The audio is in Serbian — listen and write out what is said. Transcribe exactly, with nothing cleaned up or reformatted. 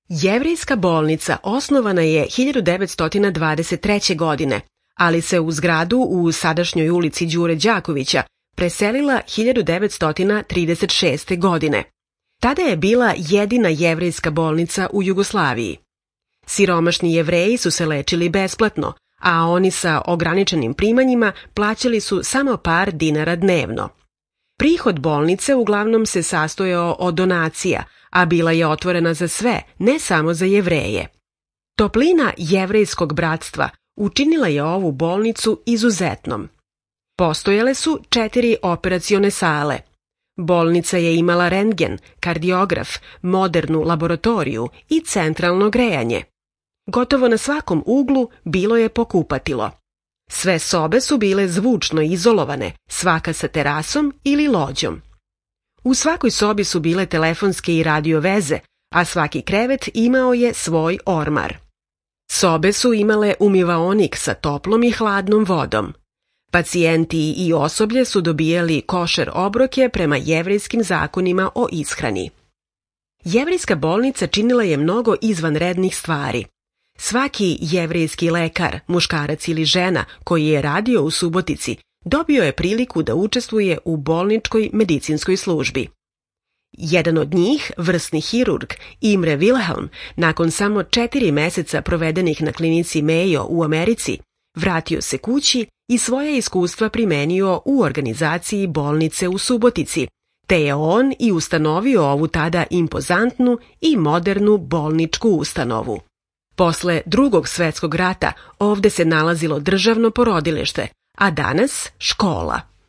Jevrejska bolnica osnovana je hiljadu devetsto dvadeset treće. godine, ali se u zgradu u sadašnjoj ulici Đure Đakovića preselila hiljadu devetsto trideset šeste. godine. Tada je bila jedina jevrejska bolnica u Jugoslaviji. Siromašni Jevreji su se lečili besplatno, a oni sa ograničenim primanjima plaćali su samo par dinara dnevno. Prihod bolnice uglavnom se sastojao od donacija, a bila je otvorena za sve, ne samo za Jevreje. Toplina jevrejskog bratstva učinila je ovu bolnicu izuzetnom. Postojale su četiri operacione sale. Bolnica je imala rentgen, kardiograf, modernu laboratoriju i centralno grejanje. Gotovo na svakom uglu bilo je pokupatilo. Sve sobe su bile zvučno izolovane, svaka sa terasom ili lođom. U svakoj sobi su bile telefonske i radio veze, a svaki krevet imao je svoj ormar. Sobe su imale umivaonik sa toplom i hladnom vodom. Pacijenti i osoblje su dobijali košer obroke prema jevrejskim zakonima o ishrani. Jevrejska bolnica činila je mnogo izvanrednih stvari. Svaki jevrejski lekar, muškarac ili žena koji je radio u Subotici, dobio je priliku da učestvuje u bolničkoj medicinskoj službi. Jedan od njih, vrsni hirurg Imre Wilhelm, nakon samo četiri meseca provedenih na klinici Mayo u Americi, vratio se kući i svoje iskustva primenio u organizaciji bolnice u Subotici, te je on i ustanovio ovu tada impozantnu i modernu bolničku ustanovu. Posle Drugog svetskog rata ovde se nalazilo državno porodilište, a danas škola.